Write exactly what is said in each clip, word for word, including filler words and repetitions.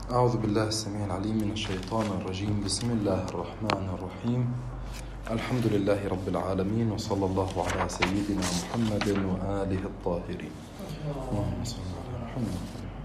أعوذ بالله السميع العليم من الشيطان الرجيم. بسم الله الرحمن الرحيم. الحمد لله رب العالمين، وصلى الله على سيدنا محمد وآله الطاهرين. اللهم صل على محمد.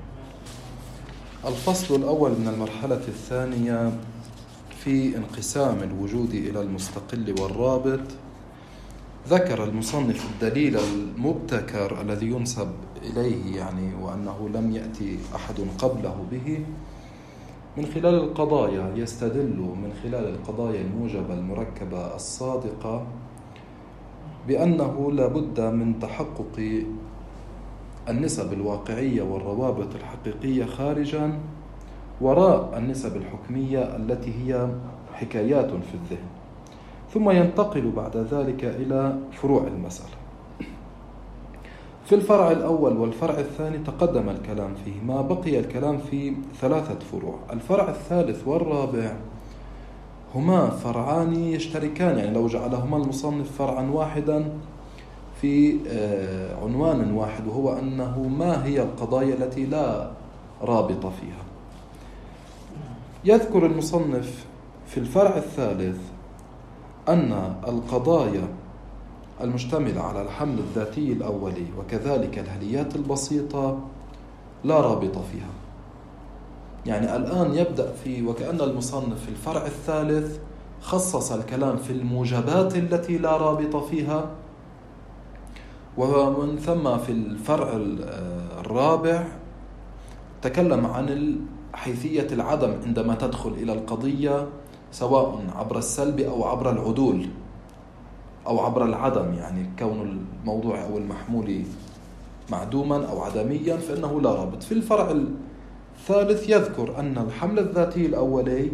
الفصل الأول من المرحلة الثانية في انقسام الوجود إلى المستقل والرابط. ذكر المصنف الدليل المبتكر الذي ينسب إليه يعني وأنه لم يأتي أحد قبله به من خلال القضايا، يستدل من خلال القضايا الموجبة المركبة الصادقة بأنه لا بد من تحقق النسب الواقعية والروابط الحقيقية خارجا وراء النسب الحكمية التي هي حكايات في الذهن، ثم ينتقل بعد ذلك إلى فروع المسألة. في الفرع الأول والفرع الثاني تقدم الكلام فيه، ما بقي الكلام في ثلاثة فروع. الفرع الثالث والرابع هما فرعان يشتركان، يعني لو جعلهما المصنف فرعا واحدا في عنوان واحد، وهو أنه ما هي القضايا التي لا رابط فيها. يذكر المصنف في الفرع الثالث أن القضايا المشتملة على الحمل الذاتي الأولي وكذلك الهليات البسيطة لا رابط فيها. يعني الآن يبدأ في وكأن المصنف في الفرع الثالث خصص الكلام في الموجبات التي لا رابط فيها، ومن ثم في الفرع الرابع تكلم عن حيثية العدم عندما تدخل إلى القضية، سواء عبر السلب أو عبر العدول أو عبر العدم، يعني كون الموضوع أو المحمول معدوما أو عدميا فإنه لا رابط. في الفرع الثالث يذكر أن الحمل الذاتي الأولي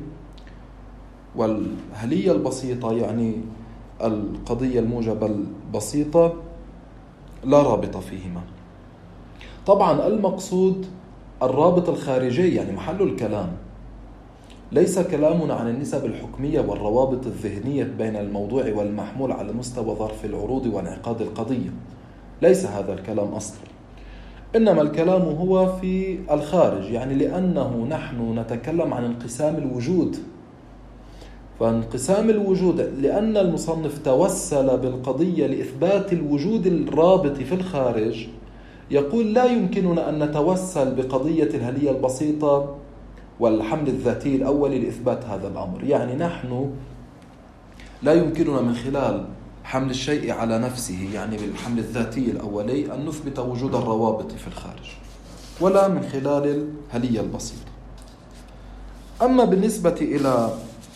والهلية البسيطة، يعني القضية الموجبة البسيطة، لا رابط فيهما. طبعا المقصود الرابط الخارجي، يعني محل الكلام ليس كلامنا عن النسب الحكمية والروابط الذهنية بين الموضوع والمحمول على مستوى ظرف العروض وانعقاد القضية، ليس هذا الكلام أصلا، إنما الكلام هو في الخارج، يعني لأنه نحن نتكلم عن انقسام الوجود. فانقسام الوجود لأن المصنف توسل بالقضية لإثبات الوجود الرابط في الخارج، يقول لا يمكننا أن نتوسل بقضية الهلية البسيطة والحمل الذاتي الأولي لإثبات هذا الأمر. يعني نحن لا يمكننا من خلال حمل الشيء على نفسه، يعني بالحمل الذاتي الأولي، أن نثبت وجود الروابط في الخارج، ولا من خلال الهلية البسيطة. أما بالنسبة إلى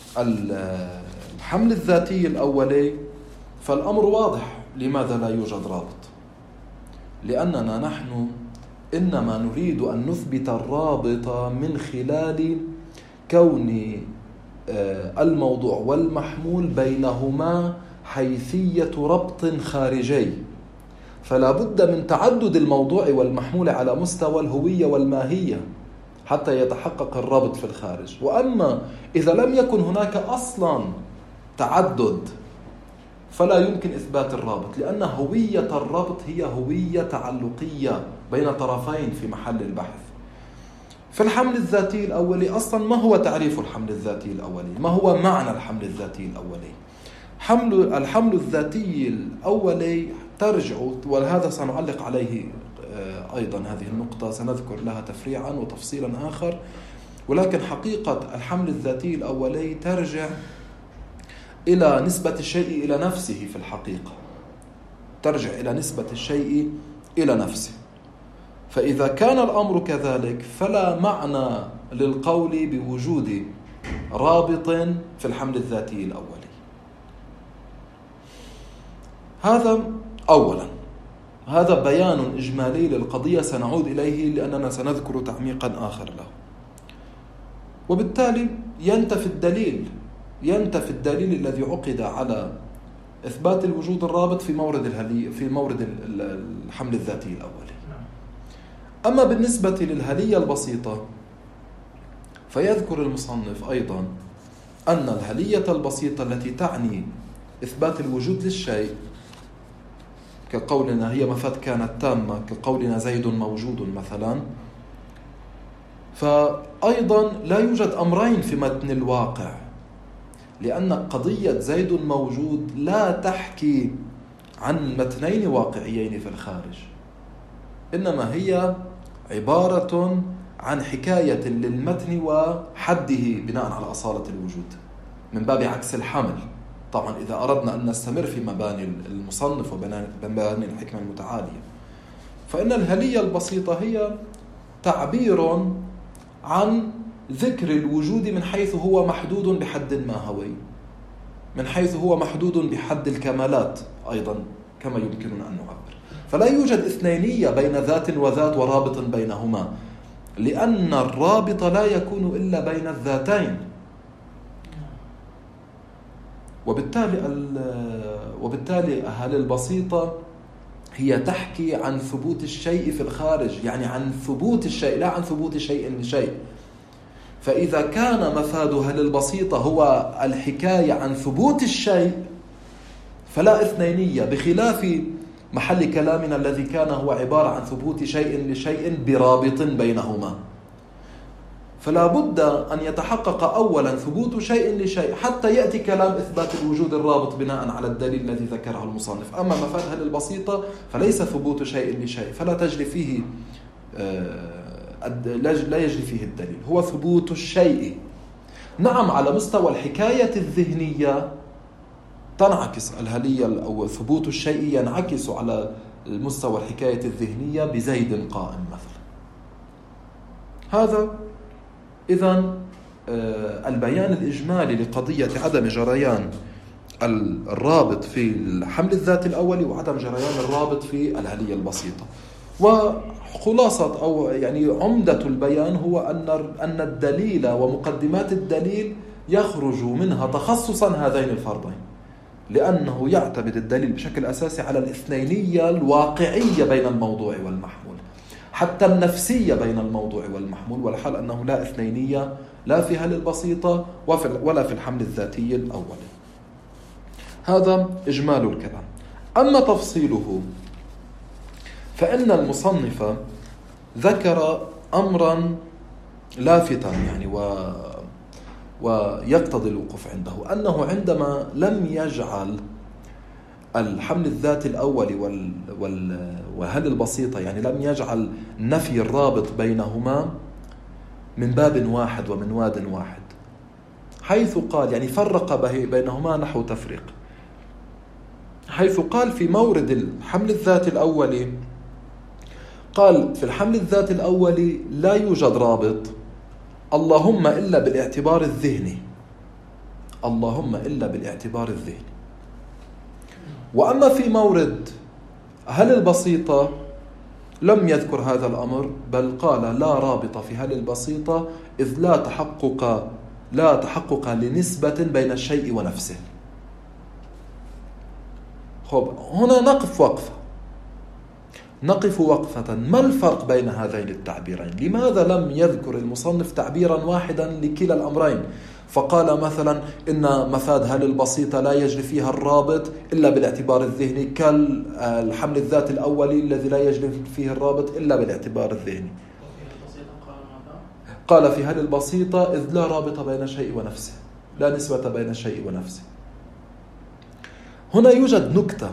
الحمل الذاتي الأولي فالأمر واضح. لماذا لا يوجد رابط؟ لأننا نحن إنما نريد أن نثبت الرابط من خلال كون الموضوع والمحمول بينهما حيثية ربط خارجي، فلا بد من تعدد الموضوع والمحمول على مستوى الهوية والماهية حتى يتحقق الرابط في الخارج. وأما إذا لم يكن هناك أصلا تعدد فلا يمكن إثبات الرابط، لأن هوية الربط هي هوية تعلقية بين طرفين في محل البحث. في الحمل الذاتي الأولي أصلا ما هو تعريف الحمل الذاتي الأولي؟ ما هو معنى الحمل الذاتي الأولي؟ حمل الحمل الذاتي الأولي ترجع، وهذا سنعلق عليه أيضا، هذه النقطة سنذكر لها تفريعا وتفصيلا آخر، ولكن حقيقة الحمل الذاتي الأولي ترجع إلى نسبة الشيء إلى نفسه. في الحقيقة ترجع إلى نسبة الشيء إلى نفسه. فإذا كان الأمر كذلك فلا معنى للقول بوجود رابط في الحمل الذاتي الأولي. هذا أولا، هذا بيان إجمالي للقضية سنعود إليه لأننا سنذكر تعميقا آخر له. وبالتالي ينتفي الدليل ينتفي الدليل الذي عقد على إثبات الوجود الرابط في مورد الهلي في مورد الحمل الذاتي الأولي. أما بالنسبة للهلية البسيطة فيذكر المصنف أيضا أن الهلية البسيطة التي تعني إثبات الوجود للشيء، كقولنا هي مفاد كانت تامة، كقولنا زيد موجود مثلا، فأيضا لا يوجد أمرين في متن الواقع، لأن قضية زيد موجود لا تحكي عن متنين واقعيين في الخارج، إنما هي عبارة عن حكاية للمتن وحده بناء على أصالة الوجود من باب عكس الحمل. طبعا إذا أردنا أن نستمر في مباني المصنف ومباني الحكمة المتعالية، فإن الهلية البسيطة هي تعبير عن ذكر الوجود من حيث هو محدود بحد ماهوي، من حيث هو محدود بحد الكمالات أيضا كما يمكننا أن نعبر. فلا يوجد اثنينية بين ذات وذات ورابط بينهما، لأن الرابط لا يكون إلا بين الذاتين. وبالتالي وبالتالي هل البسيطة هي تحكي عن ثبوت الشيء في الخارج، يعني عن ثبوت الشيء لا عن ثبوت شيء لشيء. فإذا كان مفاد هل البسيطة هو الحكاية عن ثبوت الشيء فلا اثنينية، بخلاف محل كلامنا الذي كان هو عبارة عن ثبوت شيء لشيء برابط بينهما. فلا بد أن يتحقق أولا ثبوت شيء لشيء حتى يأتي كلام إثبات الوجود الرابط بناء على الدليل الذي ذكره المصنف. أما مفاد هل البسيطة فليس ثبوت شيء لشيء، فلا تجري فيه لا يجري فيه الدليل، هو ثبوت الشيء. نعم، على مستوى الحكاية الذهنية تنعكس الهلية أو ثبوت الشيء ينعكس على المستوى الحكاية الذهنية بزيد قائم مثلا. هذا إذن البيان الإجمالي لقضية عدم جريان الرابط في الحمل الذاتي الأولي وعدم جريان الرابط في الهلية البسيطة. وخلاصة أو يعني عمدة البيان هو أن أن الدليل ومقدمات الدليل يخرج منها تخصصا هذين الفرضين، لأنه يعتمد الدليل بشكل أساسي على الاثنينية الواقعية بين الموضوع والمحمول، حتى النفسية بين الموضوع والمحمول، والحال أنه لا اثنينية لا في هل البسيطة ولا في الحمل الذاتي الأولي. هذا إجمال الكلام. أما تفصيله فإن المصنف ذكر أمرا لافتا يعني و ويقتضي الوقوف عنده، أنه عندما لم يجعل الحمل الذاتي الأول وال... وال... وهل البسيطة، يعني لم يجعل نفي الرابط بينهما من باب واحد ومن واد واحد، حيث قال يعني فرق بينهما نحو تفريق، حيث قال في مورد الحمل الذاتي الأولي، قال في الحمل الذاتي الأولي لا يوجد رابط اللهم إلا بالاعتبار الذهني، اللهم إلا بالاعتبار الذهني. وأما في مورد هل البسيطة لم يذكر هذا الأمر، بل قال لا رابط في هل البسيطة إذ لا تحقق لا تحقق لنسبة بين الشيء ونفسه. خب هنا نقف وقفة نقف وقفة ما الفرق بين هذين التعبيرين؟ لماذا لم يذكر المصنف تعبيرا واحدا لكلا الأمرين، فقال مثلا إن مفاد هل البسيطة لا يجري فيها الرابط إلا بالاعتبار الذهني كالحمل الذاتي الأولي الذي لا يجري فيه الرابط إلا بالاعتبار الذهني؟ قال في هل البسيطة إذ لا رابط بين شيء ونفسه، لا نسبة بين شيء ونفسه. هنا يوجد نكتة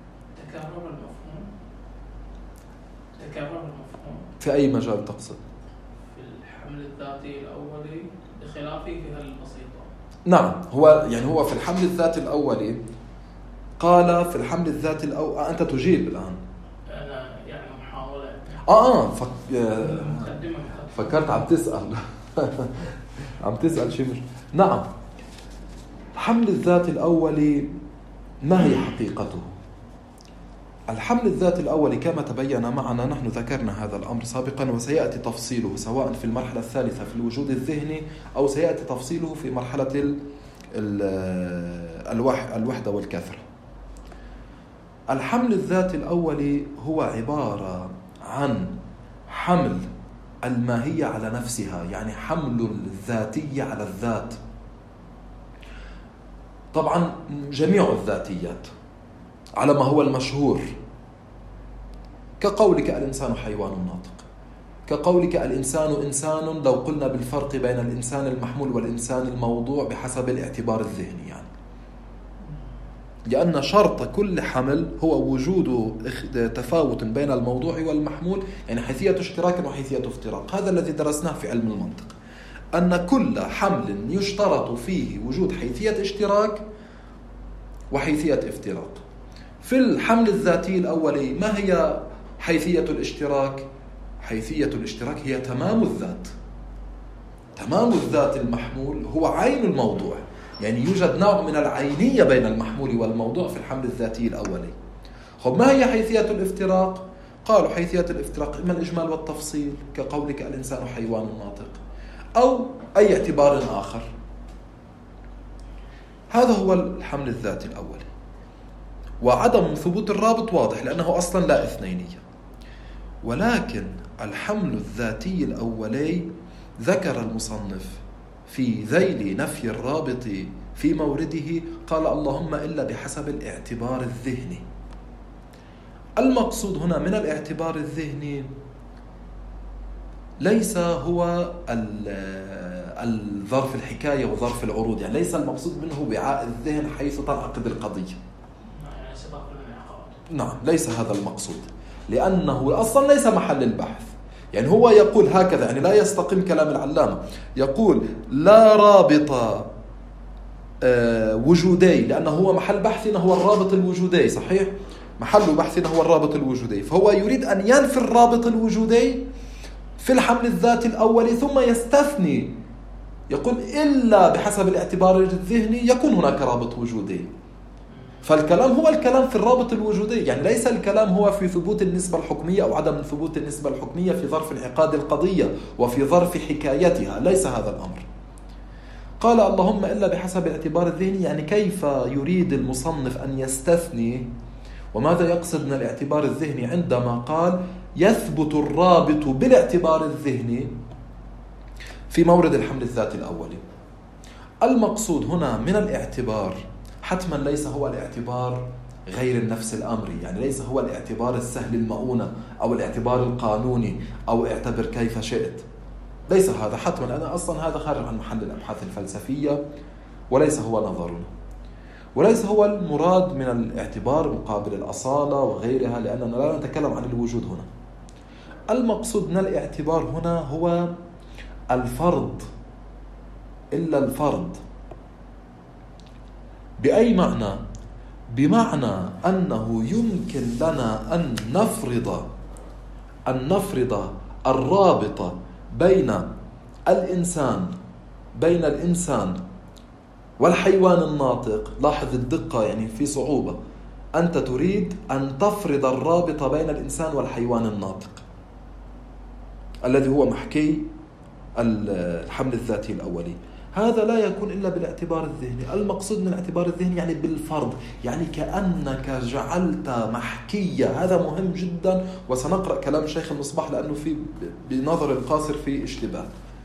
في أي مجال تقصد؟ في الحمل الذاتي الأولي بخلافه في هل البسيطة. نعم، هو يعني هو في الحمل الذاتي الأولي قال في الحمل الذاتي الأول أنت تجيب الآن. أنا يعني محاولة. آه آه فك... مقدمة. فكرت عم تسأل عم تسأل شيء مش. نعم، الحمل الذاتي الأولي ما هي حقيقته؟ الحمل الذاتي الأولي كما تبين معنا، نحن ذكرنا هذا الأمر سابقا وسيأتي تفصيله سواء في المرحلة الثالثة في الوجود الذهني أو سيأتي تفصيله في مرحلة الوحدة والكثرة. الحمل الذاتي الأولي هو عبارة عن حمل الماهية على نفسها، يعني حمل الذاتية على الذات. طبعا جميع الذاتيات على ما هو المشهور، كقولك الإنسان حيوان ناطق، كقولك الإنسان إنسان، لو قلنا بالفرق بين الإنسان المحمول والإنسان الموضوع بحسب الاعتبار الذهني يعني. لأن شرط كل حمل هو وجود تفاوت بين الموضوع والمحمول، يعني حيثية اشتراك وحيثية افتراق. هذا الذي درسناه في علم المنطق، أن كل حمل يشترط فيه وجود حيثية اشتراك وحيثية افتراق. في الحمل الذاتي الأولي ما هي حيثية الاشتراك؟ حيثية الاشتراك هي تمام الذات. تمام الذات المحمول هو عين الموضوع، يعني يوجد نوع من العينية بين المحمول والموضوع في الحمل الذاتي الأولي. خب ما هي حيثية الافتراق؟ قالوا حيثية الافتراق إما الإجمال والتفصيل، كقولك الإنسان حيوان ناطق، أو أي اعتبار آخر. هذا هو الحمل الذاتي الأولي. وعدم ثبوت الرابط واضح لأنه أصلا لا اثنينية. ولكن الحمل الذاتي الأولي ذكر المصنف في ذيل نفي الرابط في مورده، قال اللهم إلا بحسب الاعتبار الذهني. المقصود هنا من الاعتبار الذهني ليس هو الظرف الحكاية وظرف العروض، يعني ليس المقصود منه وعاء الذهن حيث تنعقد القضية. نعم، ليس هذا المقصود، لأنه أصلا ليس محل البحث. يعني هو يقول هكذا، يعني لا يستقيم كلام العلامة، يقول لا رابط وجودي، لأنه هو محل بحثنا هو الرابط الوجودي، صحيح؟ محل بحثنا هو الرابط الوجودي، فهو يريد أن ينفي الرابط الوجودي في الحمل الذاتي الأولي، ثم يستثني يقول إلا بحسب الاعتبار الذهني يكون هناك رابط وجودي. فالكلام هو الكلام في الرابط الوجودي، يعني ليس الكلام هو في ثبوت النسبة الحكمية أو عدم ثبوت النسبة الحكمية في ظرف انعقاد القضية وفي ظرف حكايتها، ليس هذا الأمر. قال اللهم إلا بحسب الاعتبار الذهني، يعني كيف يريد المصنف أن يستثني، وماذا يقصد من الاعتبار الذهني عندما قال يثبت الرابط بالاعتبار الذهني في مورد الحمل الذاتي الأولي. المقصود هنا من الاعتبار حتما ليس هو الاعتبار غير النفس الأمري، يعني ليس هو الاعتبار السهل المؤونة أو الاعتبار القانوني أو اعتبر كيف شئت، ليس هذا حتما. أنا أصلا هذا خارج عن محل الأبحاث الفلسفية وليس هو نظرنا، وليس هو المراد من الاعتبار مقابل الأصالة وغيرها، لأننا لا نتكلم عن الوجود هنا. المقصود من الاعتبار هنا هو الفرض، إلا الفرض. بأي معنى؟ بمعنى أنه يمكن لنا أن نفرض أن نفرض الرابط بين الإنسان بين الإنسان والحيوان الناطق. لاحظ الدقة، يعني في صعوبة. أنت تريد أن تفرض الرابط بين الإنسان والحيوان الناطق الذي هو محكي الحمل الذاتي الأولي. هذا لا يكون إلا بالاعتبار الذهني. المقصود من الاعتبار الذهني يعني بالفرض، يعني كأنك جعلت محكية. هذا مهم جدا، وسنقرأ كلام الشيخ المصباح لأنه في بنظر القاصر في اشتباه.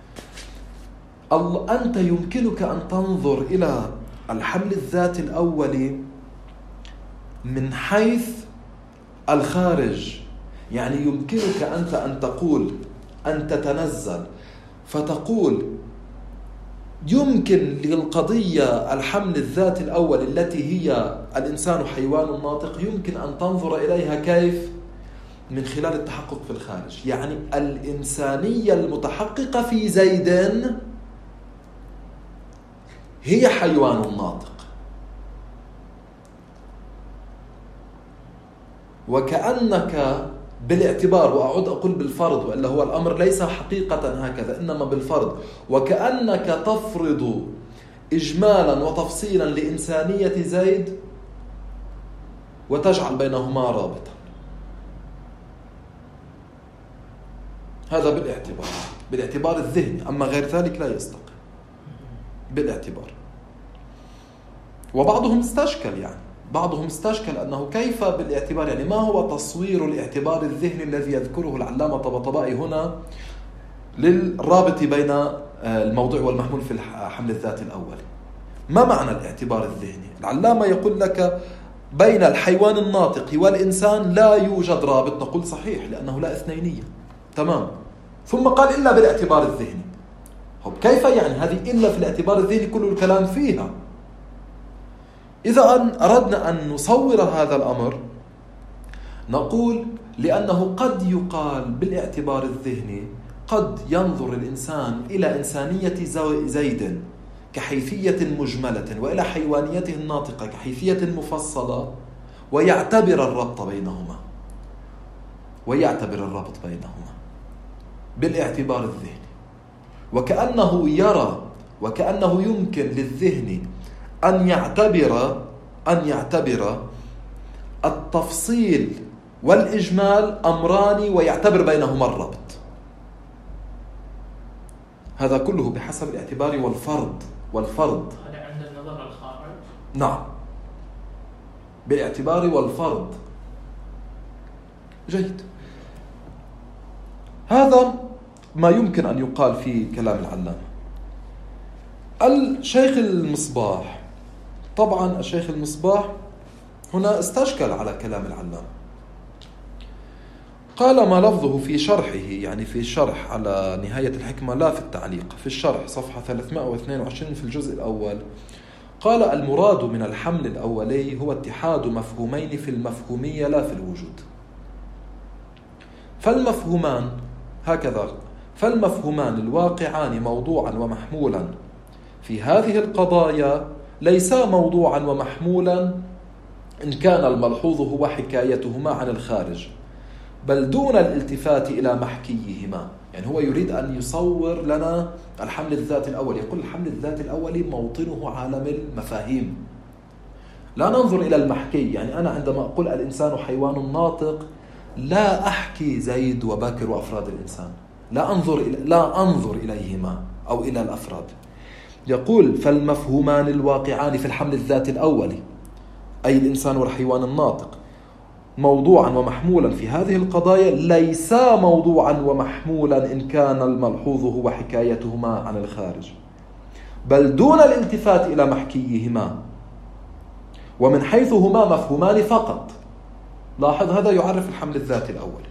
أنت يمكنك أن تنظر إلى الحمل الذاتي الأولي من حيث الخارج، يعني يمكنك أنت أن تقول أن تتنزل فتقول يمكن للقضية الحمل الذاتي الأول التي هي الإنسان حيوان ناطق، يمكن أن تنظر إليها كيف؟ من خلال التحقق في الخارج. يعني الإنسانية المتحققة في زيد هي حيوان ناطق، وكأنك بالاعتبار، وأعود أقول بالفرض، وإلا هو الأمر ليس حقيقة هكذا إنما بالفرض، وكأنك تفرض إجمالا وتفصيلا لإنسانية زيد وتجعل بينهما رابطا. هذا بالاعتبار بالاعتبار الذهني، أما غير ذلك لا يستقيم بالاعتبار. وبعضهم استشكل يعني بعضهم استشكل أنه كيف بالاعتبار، يعني ما هو تصوير الاعتبار الذهني الذي يذكره العلامة طبطبائي هنا للرابط بين الموضوع والمحمول في الحمل الذاتي الأول؟ ما معنى الاعتبار الذهني؟ العلامة يقول لك بين الحيوان الناطق والإنسان لا يوجد رابط. نقول صحيح، لأنه لا اثنينية. تمام، ثم قال إلا بالاعتبار الذهني. طب كيف يعني هذه إلا في الاعتبار الذهني كل الكلام فيها؟ إذا أن أردنا أن نصور هذا الأمر نقول لأنه قد يقال بالاعتبار الذهني قد ينظر الإنسان إلى إنسانية زيد كحيثية مجملة وإلى حيوانيته الناطقة كحيثية مفصلة ويعتبر الربط بينهما ويعتبر الربط بينهما بالاعتبار الذهني، وكأنه يرى وكأنه يمكن للذهن أن يعتبر أن يعتبر التفصيل والإجمال أمران ويعتبر بينهما الربط. هذا كله بحسب الاعتبار والفرض والفرض هذا عند النظر الخارج. نعم، بالاعتبار والفرض. جيد، هذا ما يمكن أن يقال في كلام العلامة. الشيخ المصباح، طبعا الشيخ المصباح هنا استشكل على كلام العلامة، قال ما لفظه في شرحه، يعني في الشرح على نهاية الحكمة لا في التعليق، في الشرح صفحة ثلاثمائة واثنين وعشرين في الجزء الأول، قال المراد من الحمل الأولي هو اتحاد مفهومين في المفهومية لا في الوجود. فالمفهومان هكذا فالمفهومان الواقعان موضوعا ومحمولا في هذه القضايا ليسا موضوعا ومحمولا إن كان الملحوظ هو حكايتهما عن الخارج، بل دون الالتفات إلى محكيهما. يعني هو يريد أن يصور لنا الحمل الذاتي الأول، يقول الحمل الذاتي الأولي موطنه عالم المفاهيم، لا ننظر إلى المحكي. يعني أنا عندما أقول الإنسان حيوان ناطق لا أحكي زيد وبكر وأفراد الإنسان، لا أنظر إلى لا أنظر إليهما أو إلى الأفراد. يقول فالمفهومان الواقعان في الحمل الذاتي الأولي أي الإنسان والحيوان الناطق موضوعا ومحمولا في هذه القضايا ليسا موضوعا ومحمولا إن كان الملحوظ هو حكايتهما عن الخارج، بل دون الالتفات إلى محكيهما، ومن حيث هما مفهومان فقط. لاحظ هذا يعرف الحمل الذاتي الأول.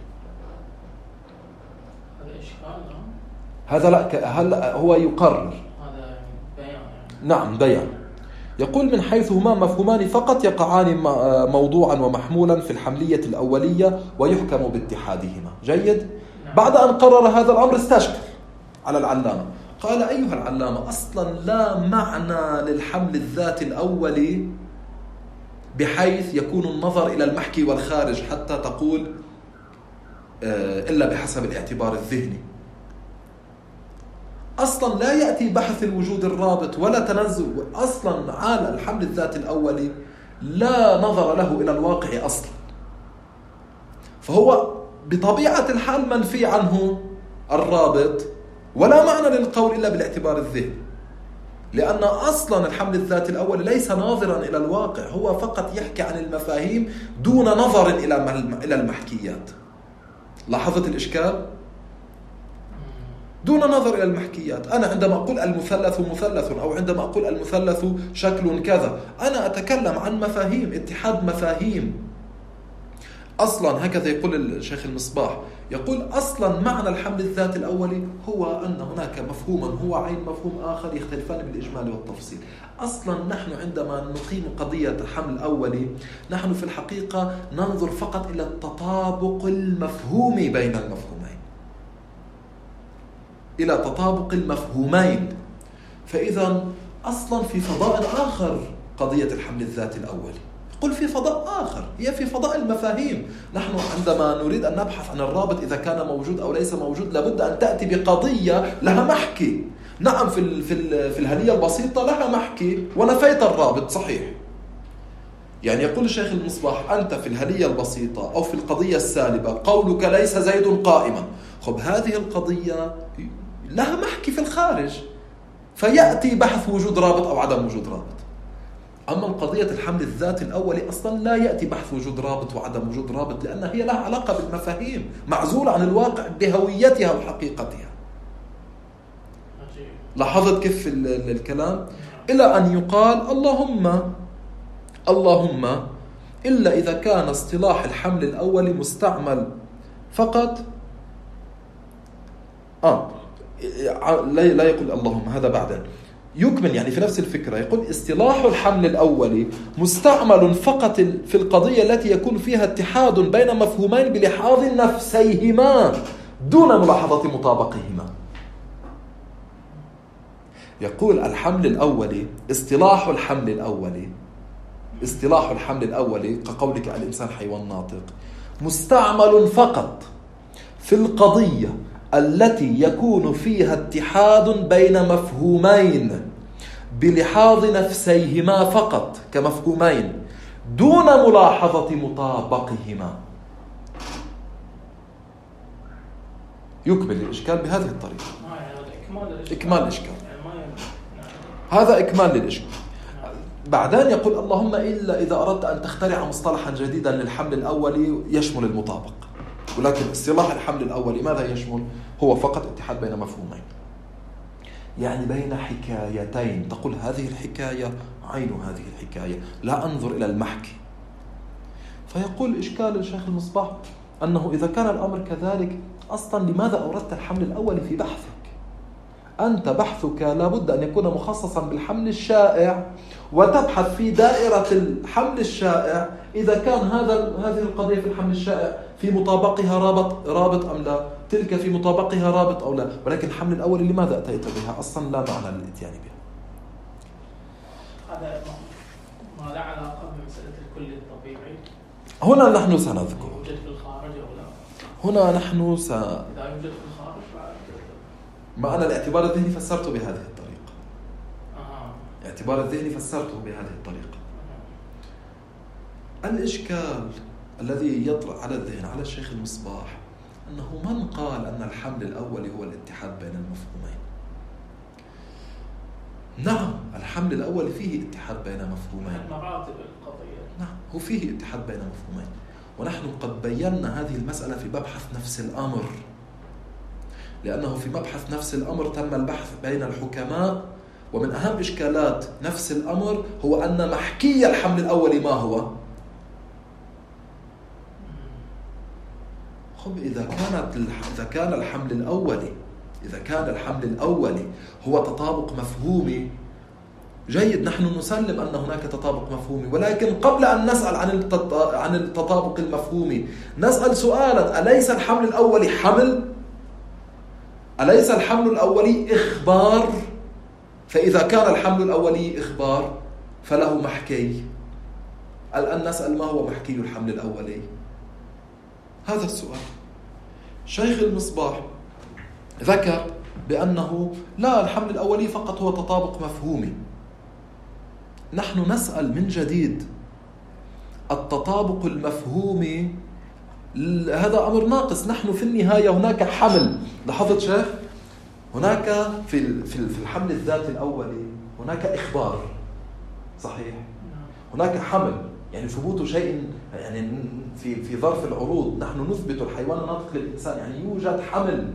هذا إشكال. هذا لا هل هو يقرر هذا بيان. نعم بيان. يقول من حيث هما مفهومان فقط يقعان موضوعا ومحمولا في الحملية الأولية ويحكم باتحادهما. جيد. نعم. بعد أن قرر هذا الأمر استشكل على العلامة، قال أيها العلامة أصلا لا معنى للحمل الذاتي الأولي بحيث يكون النظر إلى المحكي والخارج حتى تقول إلا بحسب الاعتبار الذهني. أصلا لا يأتي بحث الوجود الرابط ولا تنزل، أصلا عالم الحمل الذاتي الأولي لا نظر له إلى الواقع أصلا، فهو بطبيعة الحال منفي عنه الرابط، ولا معنى للقول إلا بالاعتبار الذهني، لأن أصلا الحمل الذاتي الأول ليس ناظرا إلى الواقع، هو فقط يحكي عن المفاهيم دون نظر إلى المحكيات. لاحظت الإشكال؟ دون نظر إلى المحكيات. أنا عندما أقول المثلث مثلث أو عندما أقول المثلث شكل كذا، أنا أتكلم عن مفاهيم، اتحاد مفاهيم. أصلا هكذا يقول الشيخ المصباح، يقول أصلا معنى الحمل الذاتي الأولي هو أن هناك مفهوما هو عين مفهوم آخر يختلفان بالإجمال والتفصيل. أصلا نحن عندما نقيم قضية حمل أولي نحن في الحقيقة ننظر فقط إلى التطابق المفهومي بين المفهومين، إلى تطابق المفهومين. فإذا أصلا في فضاء آخر قضية الحمل الذاتي الأولي، قل في فضاء آخر، هي في فضاء المفاهيم. نحن عندما نريد أن نبحث عن الرابط إذا كان موجود أو ليس موجود لابد أن تأتي بقضية لها محكي. نعم في في في الهلية البسيطة لها محكي ونفيت الرابط، صحيح. يعني يقول الشيخ المصباح أنت في الهلية البسيطة أو في القضية السالبة قولك ليس زيد قائما، خب هذه القضية لها محكي في الخارج فيأتي بحث وجود رابط أو عدم وجود رابط. أما القضية الحمل الذاتي الأولي أصلا لا يأتي بحث وجود رابط وعدم وجود رابط، لأن هي لها علاقة بالمفاهيم معزولة عن الواقع بهويتها وحقيقتها. لاحظت كيف الكلام؟ إلى أن يقال اللهم اللهم إلا إذا كان اصطلاح الحمل الأولي مستعمل فقط آه لا لا يقول اللهم، هذا بعدين يكمل يعني في نفس الفكرة. يقول اصطلاح الحمل الأولي مستعمل فقط في القضية التي يكون فيها اتحاد بين مفهومين بلحاظ نفسيهما دون ملاحظة مطابقهما. يقول الحمل الأولي، اصطلاح الحمل الأولي اصطلاح الحمل الأولي كقولك الإنسان حيوان ناطق، مستعمل فقط في القضية التي يكون فيها اتحاد بين مفهومين بلحاظ نفسيهما فقط كمفهومين دون ملاحظة مطابقهما. يكمل الإشكال بهذه الطريقة. إكمال الإشكال، هذا إكمال للإشكال. بعدين يقول اللهم إلا إذا أردت أن تخترع مصطلحا جديدا للحمل الأولي يشمل المطابق، ولكن اصطلاح الحمل الأولي ماذا يشمل؟ هو فقط اتحاد بين مفهومين، يعني بين حكايتين، تقول هذه الحكاية عين هذه الحكاية، لا أنظر إلى المحكي. فيقول إشكال الشيخ المصباح أنه إذا كان الأمر كذلك أصلا لماذا أوردت الحمل الأولي في بحثك؟ أنت بحثك لابد أن يكون مخصصا بالحمل الشائع، وتبحث في دائرة الحمل الشائع إذا كان هذا هذه القضية في الحمل الشائع في مطابقها رابط رابط أم لا، تلك في مطابقها رابط أو لا. ولكن الحمل الأول لماذا أتيت بها؟ أصلا لا معنى للإتيان بها. هذا ما له علاقة بمسألة الكل الطبيعي. هنا نحن سنذكر. يوجد في الخارج أو لا؟ هنا نحن س. إذا يوجد في الخارج ما أنا الاعتبار الذهني فسرته بهذه الطريقة. آه. اعتبار الذهني فسرته بهذه الطريقة. آه. الإشكال الذي يطرأ على الذهن على الشيخ المصباح أنه من قال أن الحمل الأول هو الاتحاد بين المفهومين؟ نعم الحمل الأول فيه اتحاد بين مفهومين، مراتب القضية. نعم هو فيه اتحاد بين مفهومين، ونحن قد بينا هذه المسألة في مبحث نفس الأمر، لأنه في مبحث نفس الأمر تم البحث بين الحكماء، ومن أهم إشكالات نفس الأمر هو أن محكي الحمل الأول ما هو؟ خب إذا كانت إذا كان الحمل الأولي إذا كان الحمل الأولي هو تطابق مفهومي جيد، نحن نسلم أن هناك تطابق مفهومي، ولكن قبل أن نسأل عن عن التطابق المفهومي نسأل سؤالا: أليس الحمل الأولي حمل؟ أليس الحمل الأولي إخبار؟ فإذا كان الحمل الأولي إخبار فله محكي. الآن نسأل: ما هو محكي الحمل الأولي؟ هذا السؤال. شيخ المصباح ذكر بأنه لا، الحمل الأولي فقط هو تطابق مفهومي. نحن نسأل من جديد: التطابق المفهومي هذا أمر ناقص. نحن في النهاية هناك حمل. لاحظت شيخ؟ هناك في في الحمل الذاتي الأولي هناك إخبار صحيح، هناك حمل يعني ثبوت شيء، يعني في في ظرف العروض نحن نثبت الحيوان الناطق للإنسان، يعني يوجد حمل.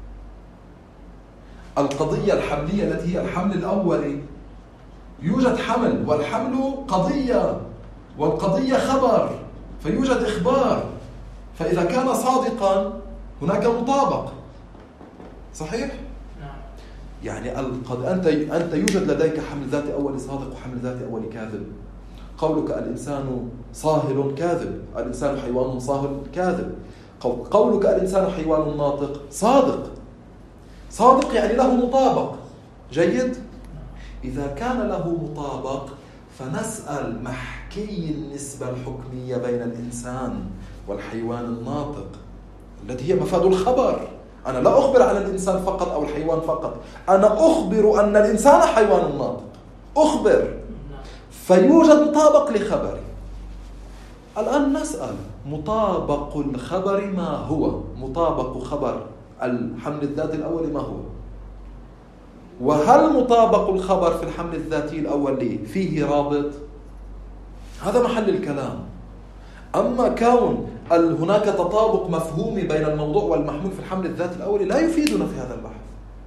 القضية الحملية التي هي الحمل الأولي يوجد حمل، والحمل قضية، والقضية خبر، فيوجد إخبار. فإذا كان صادقا هناك مطابق صحيح؟ نعم. يعني القد... أنت أنت يوجد لديك حمل ذاتي أولي صادق وحمل ذاتي أولي كاذب. قولك الإنسان صاهل كاذب، الإنسان حيوان صاهل كاذب. قولك الإنسان حيوان ناطق صادق، صادق يعني له مطابق جيد. إذا كان له مطابق فنسأل: محكي النسبة الحكمية بين الإنسان والحيوان الناطق التي هي مفاد الخبر. أنا لا أخبر عن الإنسان فقط أو الحيوان فقط، أنا أخبر أن الإنسان حيوان ناطق، أخبر، فيوجد مطابق لخبري. الآن نسأل: مطابق الخبر ما هو؟ مطابق خبر الحمل الذاتي الأول ما هو؟ وهل مطابق الخبر في الحمل الذاتي الأول فيه رابط؟ هذا محل الكلام. أما كون هناك تطابق مفهومي بين الموضوع والمحمول في الحمل الذاتي الأول لا يفيدنا في هذا البحث.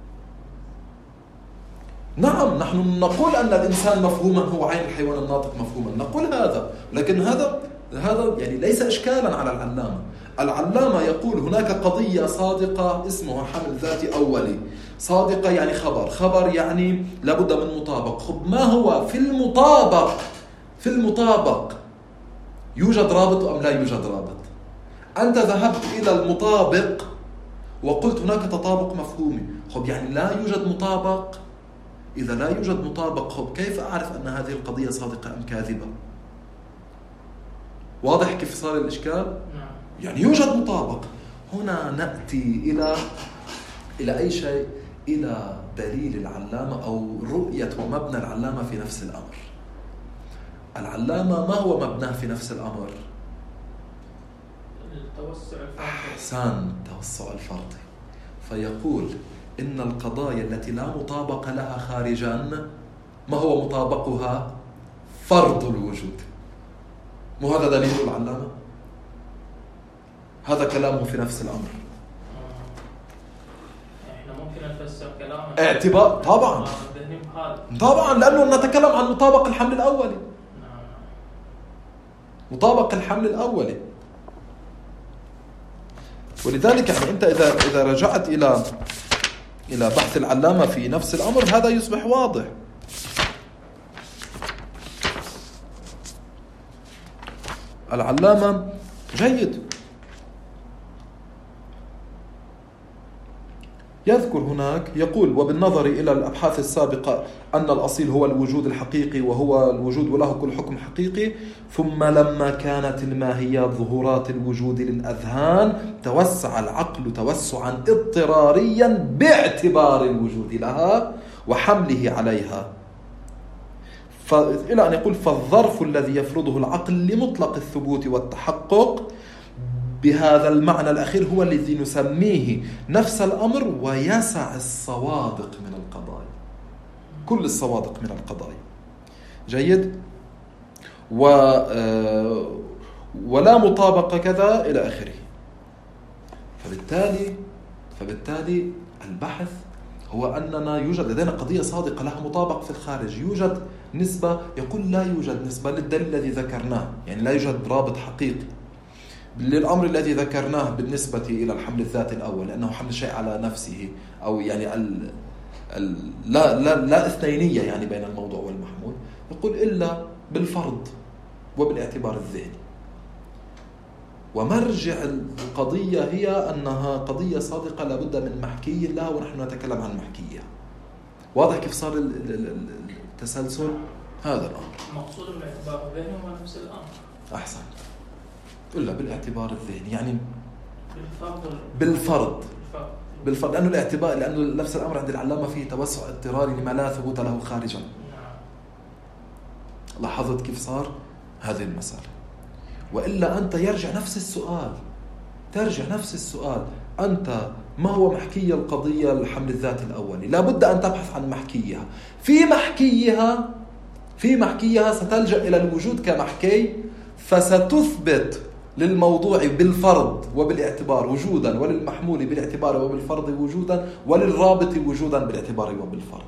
نعم نحن نقول أن الإنسان مفهوما هو عين الحيوان الناطق مفهوما، نقول هذا، لكن هذا هذا يعني ليس إشكالا على العلامة. العلامة يقول هناك قضية صادقة اسمها حمل ذاتي أولي. صادقة يعني خبر، خبر يعني لابد من مطابق. خب ما هو في المطابق؟ في المطابق يوجد رابط أم لا يوجد رابط؟ أنت ذهبت إلى المطابق وقلت هناك تطابق مفهومي. خب يعني لا يوجد مطابق. إذا لا يوجد مطابق، خب كيف أعرف أن هذه القضية صادقة أم كاذبة؟ واضح كيف صار الإشكال؟ يعني يوجد مطابق. هنا نأتي إلى إلى أي شيء؟ إلى دليل العلامة أو رؤية ومبنى العلامة في نفس الأمر. العلامة ما هو مبناه في نفس الأمر؟ التوسع الفرضي. أحسن، التوسع الفرضي. فيقول إن القضايا التي لا مطابق لها خارجا، ما هو مطابقها؟ فرض الوجود. مو هذا دليل العلامة؟ هذا كلامه في نفس الأمر. احنا ممكن نفسر كلامه اعتبار طبعا طبعا لأنه نتكلم عن مطابق الحمل الأولي. مطابق الحمل الأولي. ولذلك يعني أنت إذا إذا رجعت إلى إلى بحث العلامة في نفس الأمر هذا يصبح واضح. العلامة جيد يذكر هناك، يقول وبالنظر إلى الأبحاث السابقة أن الأصيل هو الوجود الحقيقي وهو الوجود وله كل حكم حقيقي، ثم لما كانت الماهيات ظهورات الوجود للأذهان توسع العقل توسعا اضطراريا باعتبار الوجود لها وحمله عليها، إلى أن يقول فالظرف الذي يفرضه العقل لمطلق الثبوت والتحقق بهذا المعنى الأخير هو الذي نسميه نفس الأمر ويسع الصوادق من القضايا، كل الصوادق من القضايا. جيد. و ولا مطابقة كذا إلى آخره. فبالتالي فبالتالي البحث هو أننا يوجد لدينا قضية صادقة لها مطابق في الخارج، يوجد نسبة، يقول لا يوجد نسبة للدليل الذي ذكرناه، يعني لا يوجد رابط حقيقي للأمر الذي ذكرناه بالنسبة إلى الحمل الذاتي الأول، لأنه حمل شيء على نفسه، أو يعني ال ال لا, لا, لا اثنينية يعني بين الموضوع والمحمول. يقول إلا بالفرض وبالاعتبار الذهني. ومرجع القضية هي أنها قضية صادقة لابد من محكي لها ونحن نتكلم عن محكيها. واضح كيف صار التسلسل؟ هذا الأمر مقصود بالاعتبار الذهني هو نفس الأمر. أحسن. إلا بالاعتبار الذهني يعني بالفرض بالفرض بالفرض لأنه الاعتبار لأنه نفس الأمر عند العلامة فيه توسع اضطراري لما لا ثبوت له خارجا. لاحظت كيف صار هذه المسألة؟ وإلا أنت يرجع نفس السؤال ترجع نفس السؤال أنت ما هو محكي القضية الحمل الذاتي الأولي؟ لابد أن تبحث عن محكيها. في محكيها في محكيها ستلجأ إلى الوجود كمحكي، فستثبت للموضوع بالفرض وبالاعتبار وجودا، وللمحمول بالاعتبار وبالفرض وجودا، وللرابط وجودا بالاعتبار وبالفرض.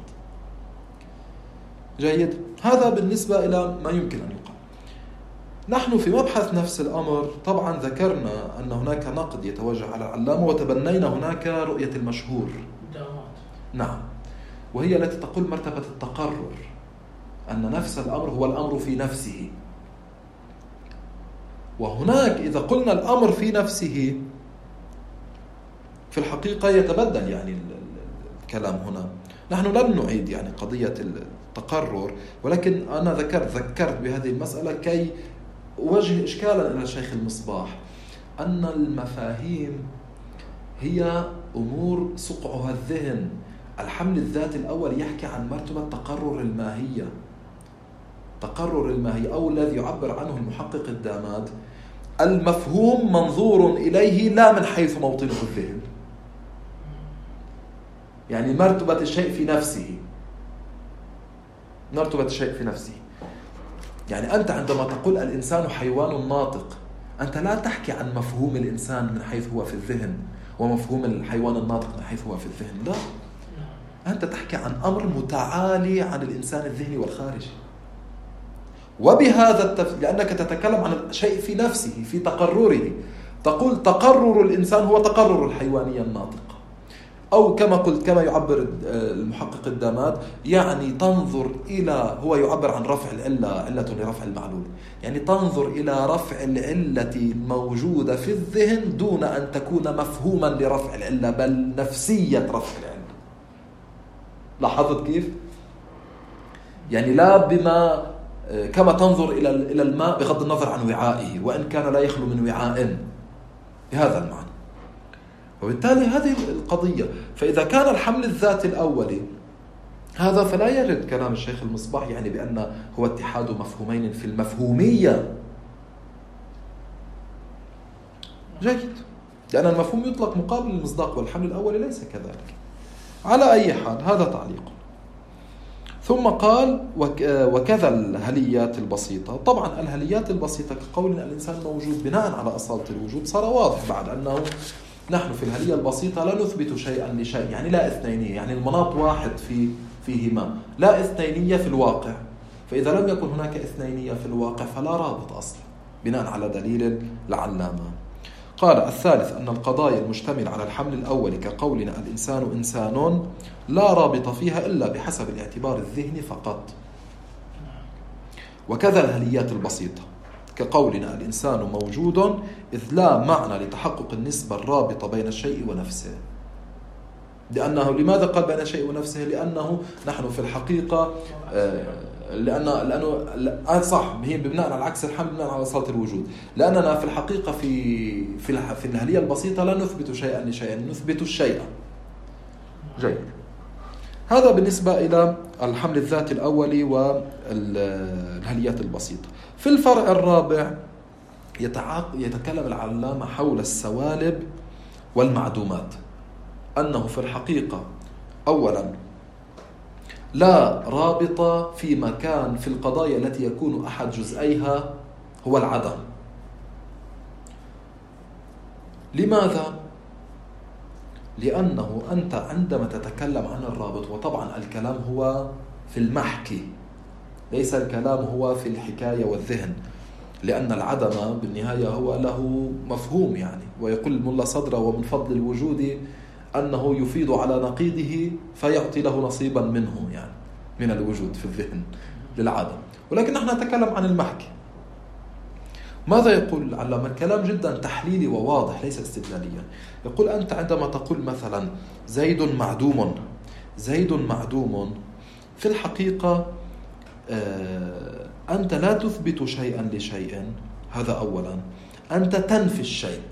جيد. هذا بالنسبة إلى ما يمكن أن يقال. نحن في مبحث نفس الأمر طبعا ذكرنا أن هناك نقد يتوجه على العلامة، وتبنينا هناك رؤية المشهور. نعم. وهي التي تقول مرتبة التقرر، أن نفس الأمر هو الأمر في نفسه. وهناك إذا قلنا الأمر في نفسه في الحقيقة يتبدل يعني الكلام هنا. نحن لن نعيد يعني قضية التقرر، ولكن أنا ذكرت ذكرت بهذه المسألة كي أوجه إشكالا إلى الشيخ المصباح، أن المفاهيم هي أمور سقعها الذهن. الحمل الذاتي الأول يحكي عن مرتبة تقرر الماهية. تقرر الماهية أو الذي يعبر عنه المحقق الداماد، المفهوم منظور إليه لا من حيث موطنه الذهن، يعني مرتبة الشيء في نفسه مرتبة الشيء في نفسه. يعني أنت عندما تقول الإنسان حيوان ناطق، أنت لا تحكي عن مفهوم الإنسان من حيث هو في الذهن ومفهوم الحيوان الناطق من حيث هو في الذهن، لا، أنت تحكي عن أمر متعالي عن الإنسان الذهني والخارجي. وبهذا التف... لأنك تتكلم عن شيء في نفسه في تقرره، تقول تقرر الإنسان هو تقرر الحيوانية الناطقة، أو كما قلت كما يعبر المحقق الداماد، يعني تنظر إلى، هو يعبر عن رفع العلة، علة لرفع المعلول، يعني تنظر إلى رفع العلة الموجودة في الذهن دون أن تكون مفهوما لرفع العلة، بل نفسية رفع العلة. لاحظت كيف؟ يعني لا بما كما تنظر إلى إلى الماء بغض النظر عن وعائه وإن كان لا يخلو من وعاء، بهذا المعنى. وبالتالي هذه القضية. فإذا كان الحمل الذاتي الأولي هذا، فلا يرد كلام الشيخ المصباح يعني بأن هو اتحاد مفهومين في المفهومية. جيد، لأن المفهوم يطلق مقابل المصداق، والحمل الأولي ليس كذلك. على أي حال هذا تعليق. ثم قال وكذا الهليات البسيطة. طبعا الهليات البسيطة كقولنا الإنسان موجود بناء على أصالة الوجود صار واضح بعد أنه نحن في الهلية البسيطة لا نثبت شيئا لشيء، يعني لا اثنينية، يعني المناط واحد في فيهما، لا اثنينية في الواقع. فإذا لم يكن هناك اثنينية في الواقع فلا رابط أصلا بناء على دليل العلامة. قال الثالث أن القضايا المشتملة على الحمل الأول كقولنا الإنسان إنسان لا رابط فيها إلا بحسب الاعتبار الذهني فقط. وكذا الهليات البسيطة كقولنا الإنسان موجود إذ لا معنى لتحقق النسبة الرابطة بين الشيء ونفسه. لأنه لماذا قال بين الشيء ونفسه؟ لأنه نحن في الحقيقة آه لأن لأنه صح هي بناء على عكس الحمل بناء على أصالة الوجود. لأننا في الحقيقة في في في الهلية البسيطة لا نثبت شيئا لشيء، نثبت الشيء. جيد، هذا بالنسبة إلى الحمل الذاتي الأولي والهليات البسيطة. في الفرع الرابع يتكلم العلامة حول السوالب والمعدومات، أنه في الحقيقة أولا لا رابط في مكان في القضايا التي يكون أحد جزئيها هو العدم. لماذا؟ لأنه أنت عندما تتكلم عن الرابط، وطبعا الكلام هو في المحكي ليس الكلام هو في الحكاية والذهن، لأن العدم بالنهاية هو له مفهوم يعني، ويقول الملا صدرة ومن فضل الوجود أنه يفيد على نقيضه فيعطي له نصيبا منه يعني من الوجود في الذهن للعدم. ولكن نحن نتكلم عن المحكي. ماذا يقول العلامة؟ الكلام جدا تحليلي وواضح ليس استدلاليا. يقول أنت عندما تقول مثلا زيد معدوم، زيد معدوم في الحقيقة أنت لا تثبت شيئا لشيء، هذا أولا. أنت تنفي الشيء،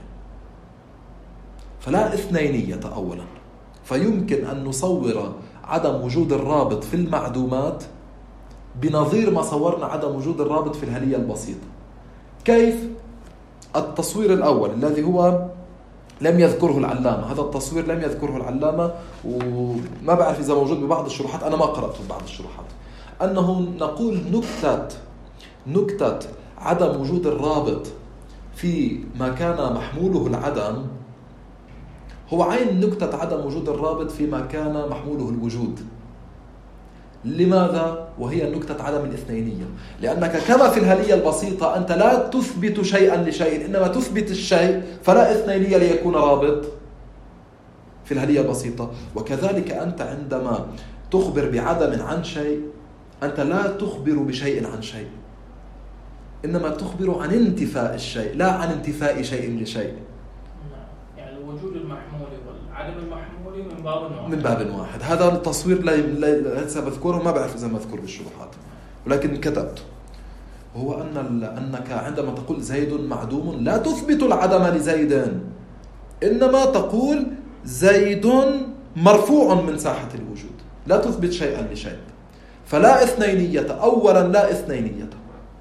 فلا اثنينية أولا. فيمكن أن نصور عدم وجود الرابط في المعدومات بنظير ما صورنا عدم وجود الرابط في الهلية البسيطة. كيف؟ التصوير الأول الذي هو لم يذكره العلامة، هذا التصوير لم يذكره العلامة، وما بعرف إذا موجود ببعض الشروحات، أنا ما قرأته ببعض الشروحات، أنه نقول نكتة نكتة عدم وجود الرابط في ما كان محموله العدم هو عين نكتة عدم وجود الرابط فيما كان محموله الوجود. لماذا؟ وهي نكتة عدم الاثنينية، لأنك كما في الهلية البسيطة أنت لا تثبت شيئا لشيء، إنما تثبت الشيء، فلا اثنينية ليكون رابط في الهلية البسيطة. وكذلك أنت عندما تخبر بعدم عن شيء أنت لا تخبر بشيء عن شيء، إنما تخبر عن انتفاء الشيء لا عن انتفاء شيء لشيء. يعني الوجود المحمولي والعدم المحمولي من باب واحد. من باب واحد. هذا التصوير لا لسه بذكره، ما بعرف إذا مذكور بالشروحات ولكن كتبت. هو أن أنك عندما تقول زيد معدوم لا تثبت العدم لزيد، إنما تقول زيد مرفوع من ساحة الوجود، لا تثبت شيئا لشيء. فلا اثنينية أولا، لا اثنينية.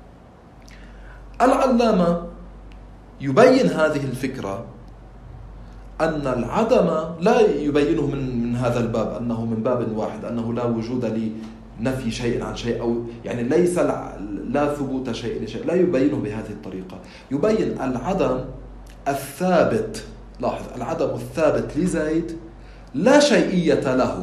العلامة يبين هذه الفكرة أن العدم لا يبينه من من هذا الباب أنه من باب واحد، أنه لا وجود لنفي شيء عن شيء، أو يعني ليس لا ثبوت شيء لشيء، لا يبينه بهذه الطريقة. يبين العدم الثابت، لاحظ العدم الثابت لزيد لا شيئية له.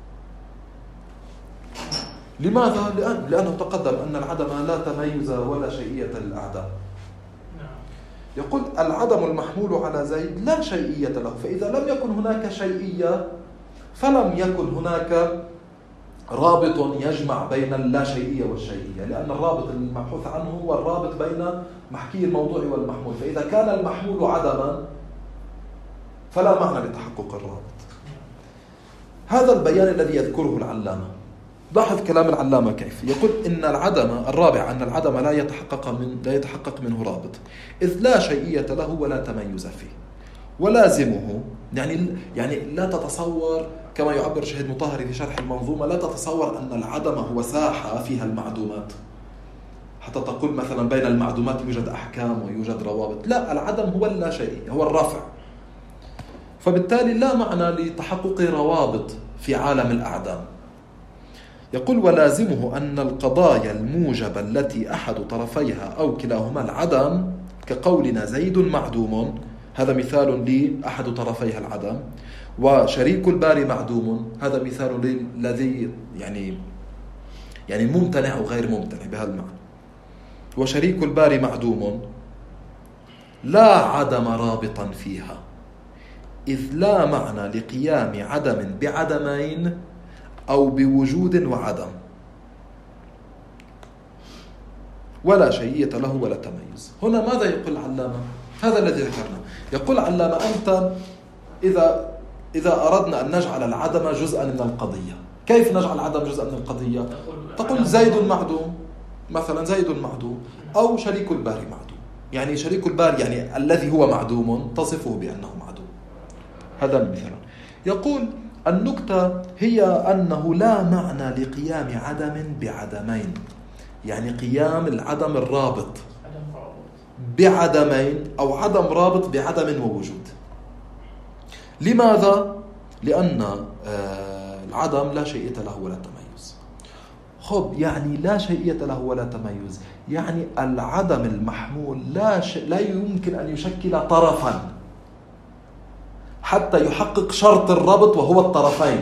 لماذا؟ لأن لأنه تقدم أن العدم لا تميز ولا شيئية للأعداء. يقول العدم المحمول على زيد لا شيئية له، فإذا لم يكن هناك شيئية فلم يكن هناك رابط يجمع بين اللا شيئية والشيئية، لأن الرابط المبحوث عنه هو الرابط بين محكي الموضوع والمحمول، فإذا كان المحمول عدما فلا معنى لتحقق الرابط. هذا البيان الذي يذكره العلامة. لاحظ كلام العلامة كيف يقول إن العدم الرابع أن العدم لا يتحقق من لا يتحقق منه رابط، إذ لا شيئية له ولا تميز فيه، ولازمه يعني يعني لا تتصور كما يعبر شهيد مطهري في شرح المنظومة، لا تتصور أن العدم هو ساحة فيها المعدومات حتى تقول مثلا بين المعدومات يوجد أحكام ويوجد روابط. لا، العدم هو اللا شيئية، هو الرفع، فبالتالي لا معنى لتحقق روابط في عالم الأعدام. يقول ولازمه أن القضايا الموجبة التي أحد طرفيها أو كلاهما العدم، كقولنا زيد معدوم، هذا مثال لأحد طرفيها العدم، وشريك الباري معدوم، هذا مثال للذي يعني يعني ممتنع أو غير ممتنع بهذا المعنى، وشريك الباري معدوم لا عدم رابطا فيها، إذ لا معنى لقيام عدم بعدمين أو بوجود وعدم، ولا شيئية له ولا تميز. هنا ماذا يقول العلامة؟ هذا الذي ذكرنا. يقول العلامة أنت إذا إذا أردنا أن نجعل العدم جزءا من القضية، كيف نجعل العدم جزءا من القضية؟ تقول زيد معدوم مثلا، زيد معدوم، أو شريك الباري معدوم، يعني شريك الباري يعني الذي هو معدوم تصفه بأنه معدوم. هذا المثال. يقول النكتة هي أنه لا معنى لقيام عدم بعدمين، يعني قيام العدم الرابط بعدمين أو عدم رابط بعدم ووجود. لماذا؟ لأن العدم لا شيئية له ولا تميز. خب يعني لا شيئية له ولا تميز، يعني العدم المحمول لا ش... لا يمكن أن يشكل طرفا حتى يحقق شرط الربط وهو الطرفين.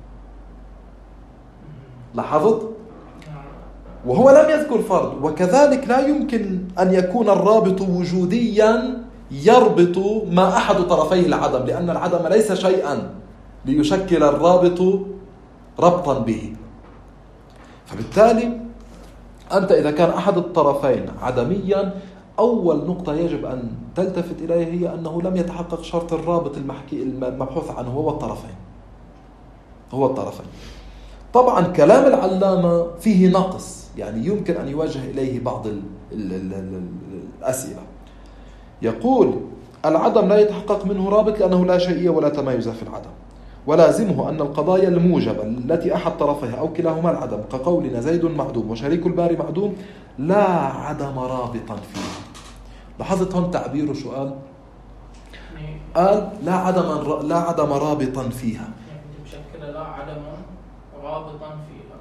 لاحظت؟ وهو لم يذكر فرد، وكذلك لا يمكن أن يكون الرابط وجوديا يربط ما أحد طرفيه العدم، لأن العدم ليس شيئا ليشكل الرابط ربطا به. فبالتالي أنت إذا كان أحد الطرفين عدميا، أول نقطة يجب أن تلتفت إليها هي أنه لم يتحقق شرط الرابط المحكي المبحوث عنه هو الطرفين هو الطرفين. طبعا كلام العلامة فيه نقص، يعني يمكن أن يوجه إليه بعض ال ال ال ال الأسئلة. يقول العدم لا يتحقق منه رابط لأنه لا شيئية ولا تميز في العدم، ولازمه أن القضايا الموجبة التي أحد طرفيها أو كلاهما العدم، كقولنا زيد معدوم وشريك الباري معدوم، لا عدم رابطا فيه. لاحظت هون تعبيره شو قال؟ قال لا عدم لا عدم رابطا فيها، يعني مشكلة لا عدم رابطا فيها.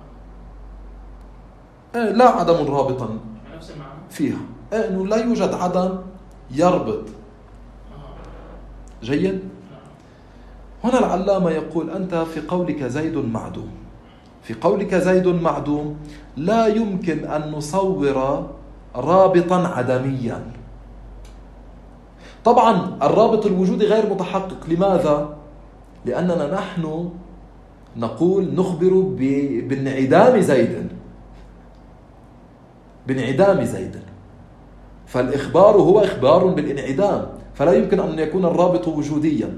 إيه لا عدم رابطا يعني نفس المعنى فيها، إيه إنه لا يوجد عدم يربط. جيد. هنا العلامة يقول أنت في قولك زيد معدوم، في قولك زيد معدوم لا يمكن أن نصور رابطا عدميا. طبعا الرابط الوجودي غير متحقق. لماذا؟ لأننا نحن نقول نخبر بانعدام زيد بانعدام زيد فالإخبار هو إخبار بالانعدام، فلا يمكن أن يكون الرابط وجوديا.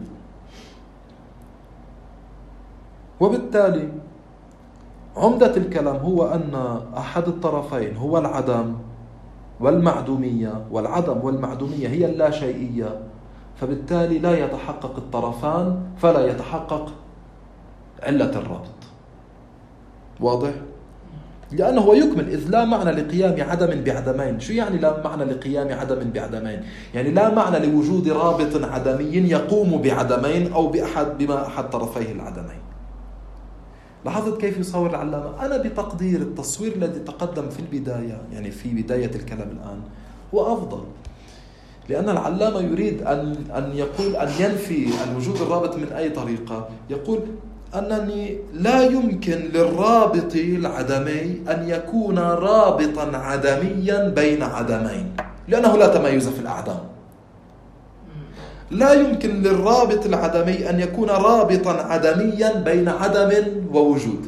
وبالتالي عمدة الكلام هو أن أحد الطرفين هو العدم والمعدومية، والعدم والمعدومية هي اللا شيئية، فبالتالي لا يتحقق الطرفان فلا يتحقق علة الربط. واضح؟ لأنه هو يكمل إذ لا معنى لقيام عدم بعدمين. شو يعني لا معنى لقيام عدم بعدمين؟ يعني لا معنى لوجود رابط عدمي يقوم بعدمين أو بأحد بما أحد طرفيه العدمين. لاحظت كيف يصور العلامة؟ أنا بتقدير التصوير الذي تقدم في البداية، يعني في بداية الكلام الآن، هو أفضل، لأن العلامة يريد أن أن يقول أن ينفي الوجود الرابط من أي طريقة. يقول أنني لا يمكن للرابط العدمي أن يكون رابطا عدميا بين عدمين، لأنه لا تميز في الأعدام. لا يمكن للرابط العدمي أن يكون رابطا عدميا بين عدم ووجود.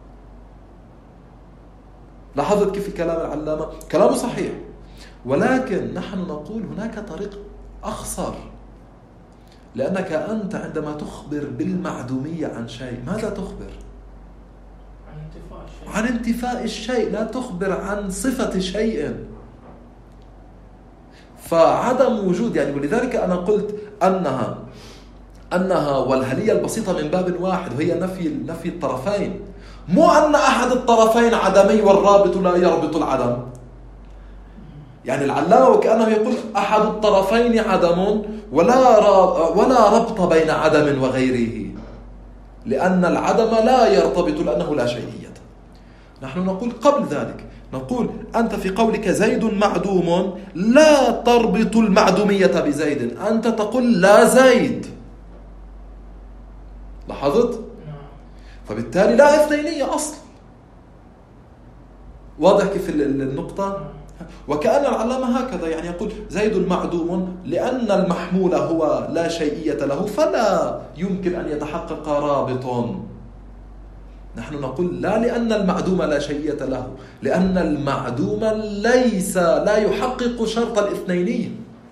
لاحظت كيف كلام العلامة؟ كلامه صحيح، ولكن نحن نقول هناك طريق أخصر. لأنك أنت عندما تخبر بالمعدومية عن شيء ماذا تخبر؟ عن انتفاء الشيء. عن انتفاء الشيء، لا تخبر عن صفة شيء. فعدم وجود يعني، ولذلك أنا قلت أنها أنها والهلية البسيطة من باب واحد، وهي نفي نفي الطرفين. مو أن أحد الطرفين عدمي والرابط لا يربط العدم. يعني العلامة وكأنه يقول أحد الطرفين عدم ولا ولا ربط بين عدم وغيره، لأن العدم لا يرتبط لأنه لا شيئية. نحن نقول قبل ذلك، نقول أنت في قولك زيد معدوم لا تربط المعدومية بزيد، أنت تقول لا زيد. لاحظت؟ فبالتالي لا اثنينية أصل. واضح كيف النقطة؟ وكأن العلامة هكذا يعني يقول زيد معدوم لأن المحمول هو لا شيئية له فلا يمكن أن يتحقق رابط. نحن نقول لا، لأن المعدوم لا شيئية له، لأن المعدوم ليس لا يحقق شرط الاثنينية.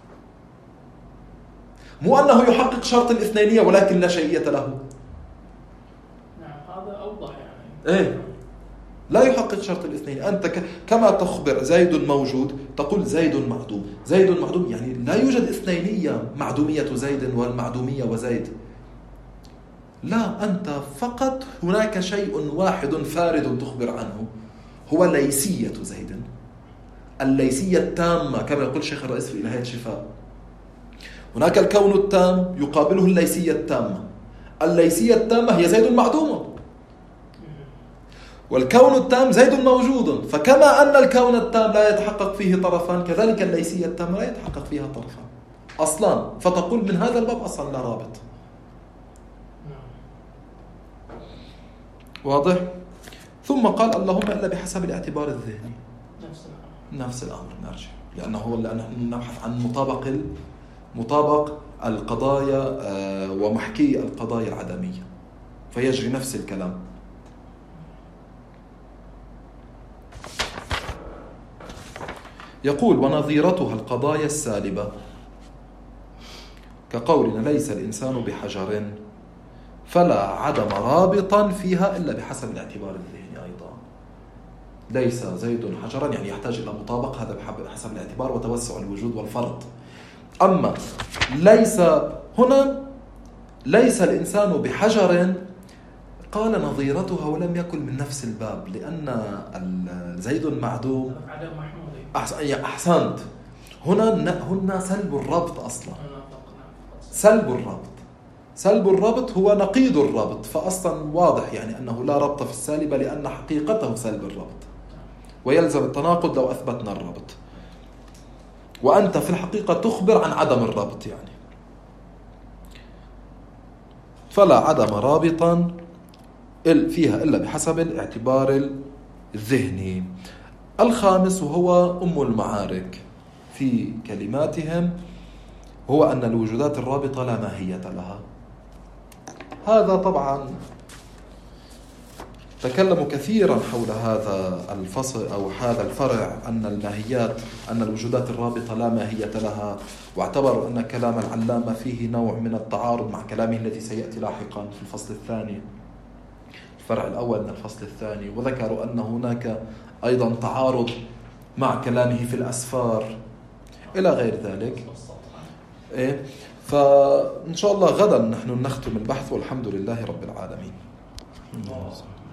مو أنه يحقق شرط الاثنينية ولكن لا شيئية له. نعم هذا أوضح يعني. إيه، لا يحقق شرط الاثنين. أنت كما تخبر زيد موجود تقول زيد معدوم. زيد معدوم يعني لا يوجد اثنينية، معدومية زيد والمعدومية وزيد. لا، أنت فقط هناك شيء واحد فارد تخبر عنه، هو ليسية زيد، الليسية التامة كما يقول الشيخ الرئيس في إلهية الشفاء. هناك الكون التام يقابله الليسية التامة. الليسية التامة هي زيد معدوم، والكون التام زيد موجود. فكما أن الكون التام لا يتحقق فيه طرفان، كذلك الليسية التامة لا يتحقق فيها طرفان أصلا. فتقول من هذا الباب أصلا لا رابط. واضح؟ ثم قال اللهم إلا بحسب الاعتبار الذهني. نفس الأمر نرجع، لأنه هو لأنه نبحث عن مطابق مطابق القضايا ومحكي القضايا العدمية، فيجري نفس الكلام. يقول ونظيرتها القضايا السالبة كقولنا ليس الإنسان بحجر، فلا عدم رابطا فيها إلا بحسب الاعتبار الذهني. أيضا ليس زيد حجرا يعني يحتاج إلى مطابق، هذا بحسب الاعتبار وتوسع الوجود والفرض. أما ليس هنا ليس الإنسان بحجر قال نظيرتها ولم يكن من نفس الباب، لأن زيد معدوم أحسنت. هنا هنا سلب الربط أصلا، سلب الربط سلب الربط هو نقيض الربط، فأصلا واضح يعني أنه لا ربط في السالبة لأن حقيقته سلب الربط، ويلزم التناقض لو أثبتنا الربط. وأنت في الحقيقة تخبر عن عدم الربط يعني. فلا عدم رابطا فيها إلا بحسب الاعتبار الذهني. الخامس وهو أم المعارك في كلماتهم هو أن الوجودات الرابطة لا ماهية لها. هذا طبعا تكلموا كثيرا حول هذا الفصل أو هذا الفرع، أن الماهيات أن الوجودات الرابطة لا ماهية لها، واعتبروا أن كلام العلامة فيه نوع من التعارض مع كلامه الذي سيأتي لاحقا في الفصل الثاني، الفرع الأول من الفصل الثاني. وذكروا أن هناك أيضا تعارض مع كلامه في الأسفار إلى غير ذلك. إيه، فإن شاء الله غدا نحن نختم البحث والحمد لله رب العالمين.